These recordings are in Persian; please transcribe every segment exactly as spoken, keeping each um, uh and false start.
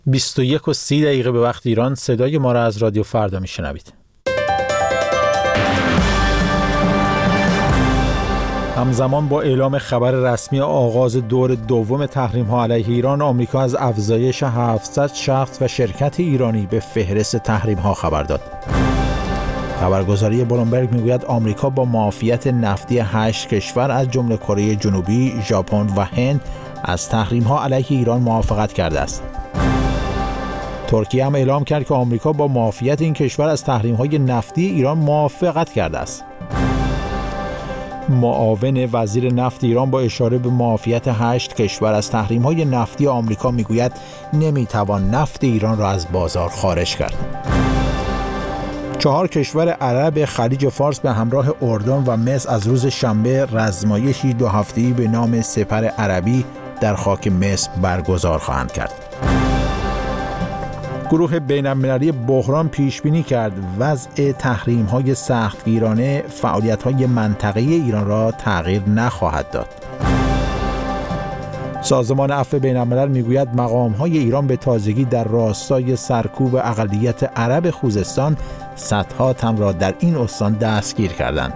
بیست و یک و سی دقیقه به وقت ایران. صدای ما را از رادیو فردا میشنوید. همزمان با اعلام خبر رسمی آغاز دور دوم تحریم‌ها علیه ایران، آمریکا از افزایش هفتصد شخص و شرکت ایرانی به فهرست تحریم‌ها خبر داد. خبرگزاری بلومبرگ میگوید آمریکا با معافیت نفتی هشت کشور از جمله کره جنوبی، ژاپن و هند از تحریم‌ها علیه ایران موافقت کرده است. ترکیه هم اعلام کرد که آمریکا با معافیت این کشور از تحریم‌های نفتی ایران موافقت کرده است. معاون وزیر نفت ایران با اشاره به معافیت هشت کشور از تحریم‌های نفتی آمریکا میگوید نمیتوان نفت ایران را از بازار خارج کرد. چهار کشور عرب خلیج فارس به همراه اردن و مصر از روز شنبه رزمایشی دو هفته‌ای به نام سپر عربی در خاک مصر برگزار خواهند کرد. گروه بین‌المللی بحران پیش بینی کرد وضع تحریم‌های سختگیرانه فعالیت‌های منطقه‌ای ایران را تغییر نخواهد داد. سازمان عفو بین‌الملل میگوید مقام‌های ایران به تازگی در راستای سرکوب اقلیت عرب خوزستان صدها تن را در این استان دستگیر کردند.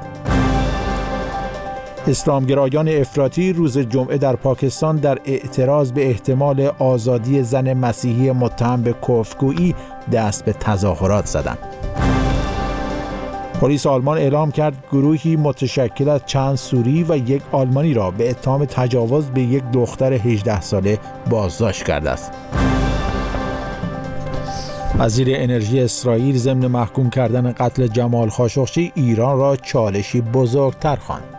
اسلامگرایان افراطی روز جمعه در پاکستان در اعتراض به احتمال آزادی زن مسیحی متهم به کفرگویی دست به تظاهرات زدند. پلیس آلمان اعلام کرد گروهی متشکل از چند سوری و یک آلمانی را به اتهام تجاوز به یک دختر هجده ساله بازداشت کرده است. وزیر انرژی اسرائیل ضمن محکوم کردن قتل جمال خاشقچی ایران را چالشی بزرگتر خواند.